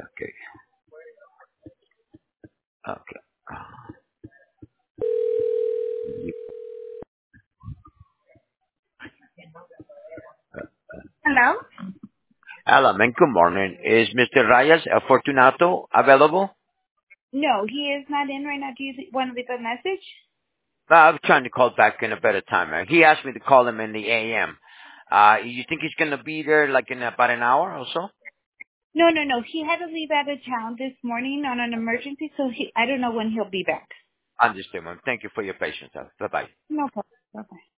Okay. Okay. Hello? Hello, man. Good morning. Is Mr. Reyes Fortunato available? No, he is not in right now. Do you want to leave a message? I'm trying to call back in a better time. He asked me to call him in the AM. You think he's going to be there like in about an hour or so? No, no, no. He had to leave out of town this morning on an emergency, so I don't know when he'll be back. Understood, ma'am. Thank you for your patience. Bye-bye. No problem. Bye-bye.